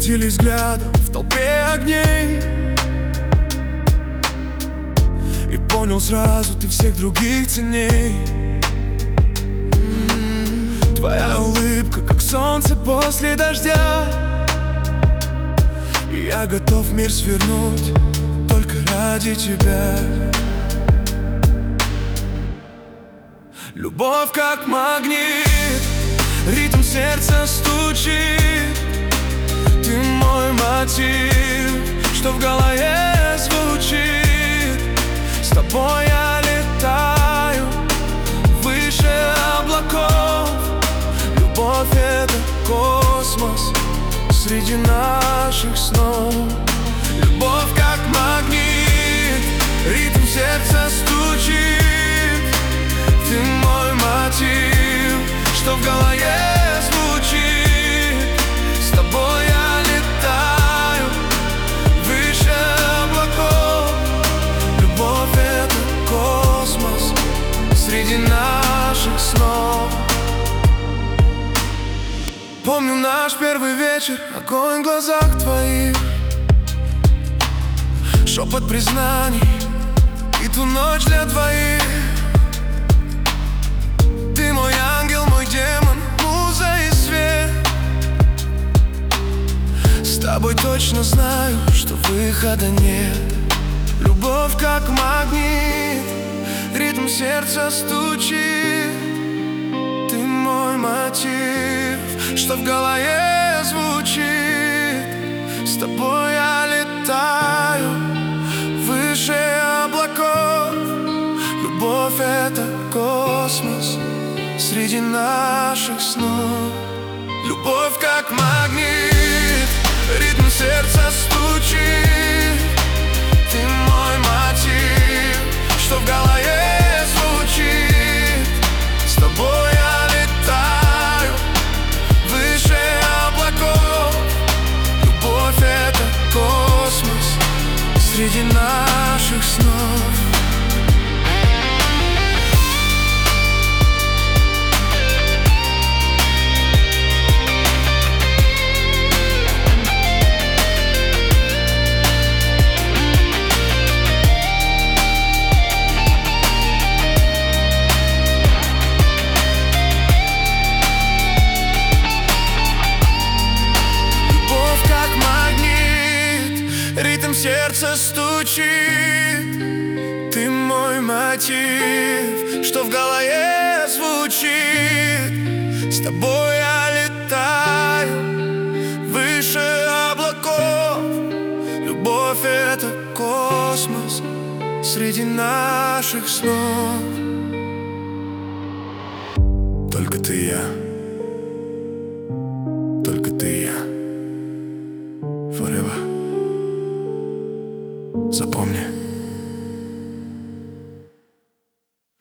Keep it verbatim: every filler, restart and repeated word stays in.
встретились взглядом в толпе огней, и понял сразу, ты всех других ценней. Твоя улыбка, как солнце после дождя, и я готов мир свернуть только ради тебя. Любовь как магнит, ритм сердца стучит. Ты мой мотив, что в голове звучит. С тобой я летаю выше облаков. Любовь — это космос среди наших снов. Любовь как магнит, ритм сердца стучит. Ты мой мотив, что в голове звучит. С тобой я летаю выше облаков. Любовь — это космос среди наших снов. Помню наш первый вечер, огонь в глазах твоих, шепот признаний и ту ночь для двоих. Ты мой ангел, мой демон, муза и свет. С тобой точно знаю, что выхода нет. Любовь как магнит, ритм сердца стучит. Ты мой мотив, что в голове звучит. С тобой я летаю выше облаков. Любовь — это космос среди наших снов. Любовь как магнит, ритм сердца стучит. Ты мой мотив, что в голове звучит. С тобой я летаю выше облаков. Любовь — это космос среди наших снов. Ритм сердца стучит. Ты мой мотив, что в голове звучит. С тобой я летаю выше облаков. Любовь — это космос среди наших снов. Только ты и я, только ты и я.